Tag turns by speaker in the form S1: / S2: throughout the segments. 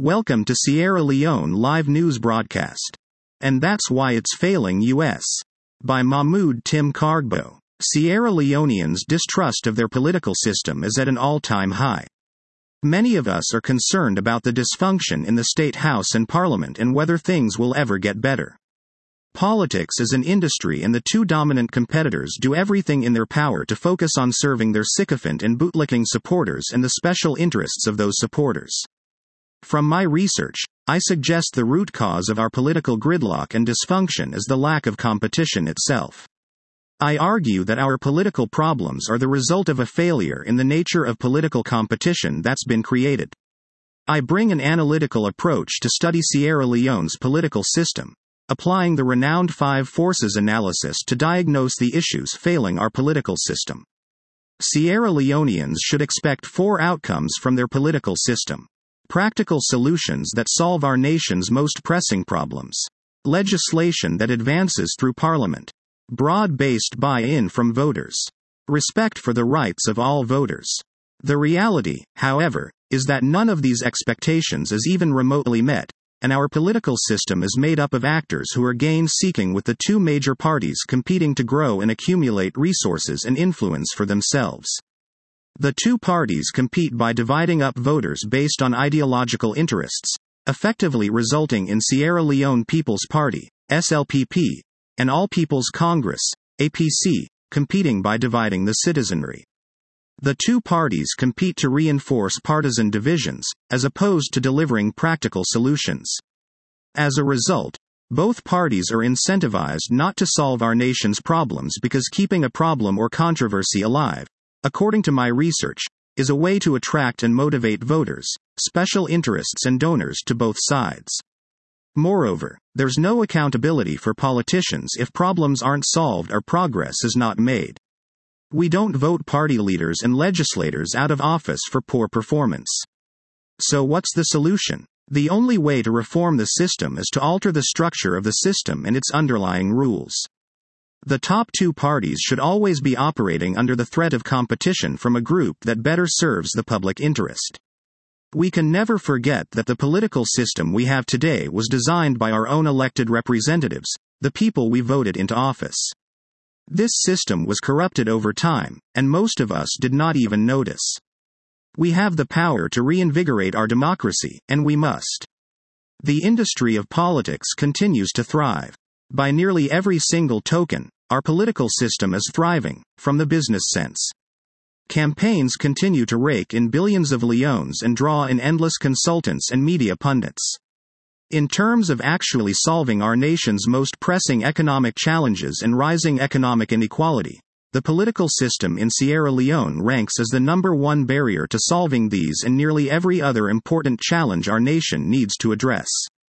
S1: Welcome to Sierra Leone live news broadcast. And That's Why It's Failing US. By Mahmoud Tim Kargbo. Sierra Leoneans' distrust of their political system is at an all-time high. Many of us are concerned about the dysfunction in the state house and parliament and whether things will ever get better. Politics is an industry, and the two dominant competitors do everything in their power to focus on serving their sycophant and bootlicking supporters and the special interests of those supporters. From my research, I suggest the root cause of our political gridlock and dysfunction is the lack of competition itself. I argue that our political problems are the result of a failure in the nature of political competition that's been created. I bring an analytical approach to study Sierra Leone's political system, applying the renowned Five Forces analysis to diagnose the issues failing our political system. Sierra Leoneans should expect 4 outcomes from their political system. Practical solutions that solve our nation's most pressing problems. Legislation that advances through Parliament. Broad-based buy-in from voters. Respect for the rights of all voters. The reality, however, is that none of these expectations is even remotely met, and our political system is made up of actors who are gain-seeking, with the two major parties competing to grow and accumulate resources and influence for themselves. The two parties compete by dividing up voters based on ideological interests, effectively resulting in Sierra Leone People's Party, SLPP, and All People's Congress, APC, competing by dividing the citizenry. The two parties compete to reinforce partisan divisions, as opposed to delivering practical solutions. As a result, both parties are incentivized not to solve our nation's problems, because keeping a problem or controversy alive, according to my research, is a way to attract and motivate voters, special interests and donors to both sides. Moreover, there's no accountability for politicians if problems aren't solved or progress is not made. We don't vote party leaders and legislators out of office for poor performance. So what's the solution? The only way to reform the system is to alter the structure of the system and its underlying rules. The top two parties should always be operating under the threat of competition from a group that better serves the public interest. We can never forget that the political system we have today was designed by our own elected representatives, the people we voted into office. This system was corrupted over time, and most of us did not even notice. We have the power to reinvigorate our democracy, and we must. The industry of politics continues to thrive. By nearly every single token, our political system is thriving, from the business sense. Campaigns continue to rake in billions of leones and draw in endless consultants and media pundits. In terms of actually solving our nation's most pressing economic challenges and rising economic inequality, the political system in Sierra Leone ranks as the #1 barrier to solving these and nearly every other important challenge our nation needs to address.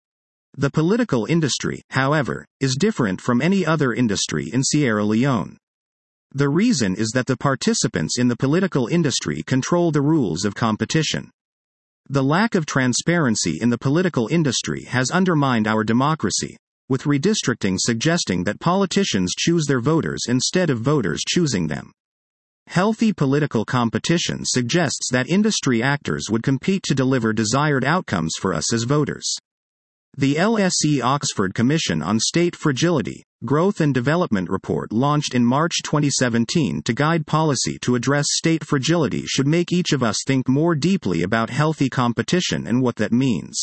S1: The political industry, however, is different from any other industry in Sierra Leone. The reason is that the participants in the political industry control the rules of competition. The lack of transparency in the political industry has undermined our democracy, with redistricting suggesting that politicians choose their voters instead of voters choosing them. Healthy political competition suggests that industry actors would compete to deliver desired outcomes for us as voters. The LSE Oxford Commission on State Fragility, Growth and Development report launched in March 2017 to guide policy to address state fragility should make each of us think more deeply about healthy competition and what that means.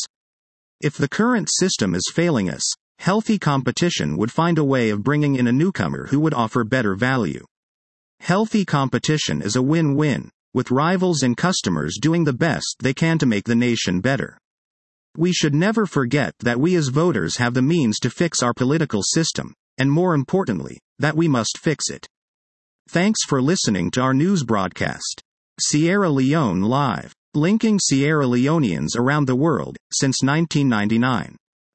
S1: If the current system is failing us, healthy competition would find a way of bringing in a newcomer who would offer better value. Healthy competition is a win-win, with rivals and customers doing the best they can to make the nation better. We should never forget that we as voters have the means to fix our political system, and more importantly, that we must fix it. Thanks for listening to our news broadcast. Sierra Leone Live. Linking Sierra Leoneans around the world, since 1999.